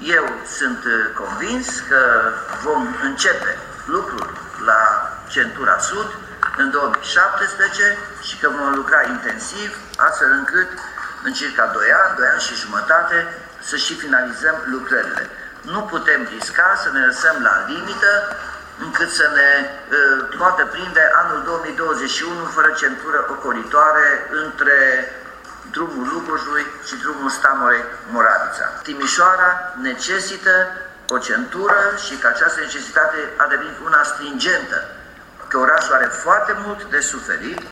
Eu sunt convins că vom începe lucrul la Centura Sud în 2017 și că vom lucra intensiv, astfel încât în circa 2 ani și jumătate să și finalizăm lucrările. Nu putem risca să ne lăsăm la limită încât să ne poată prinde anul 2021 fără centură ocolitoare între drumul Lugojului și drumul Stamorei-Moravița. Timișoara necesită o centură și că această necesitate a devenit una stringentă, că orașul are foarte mult de suferit.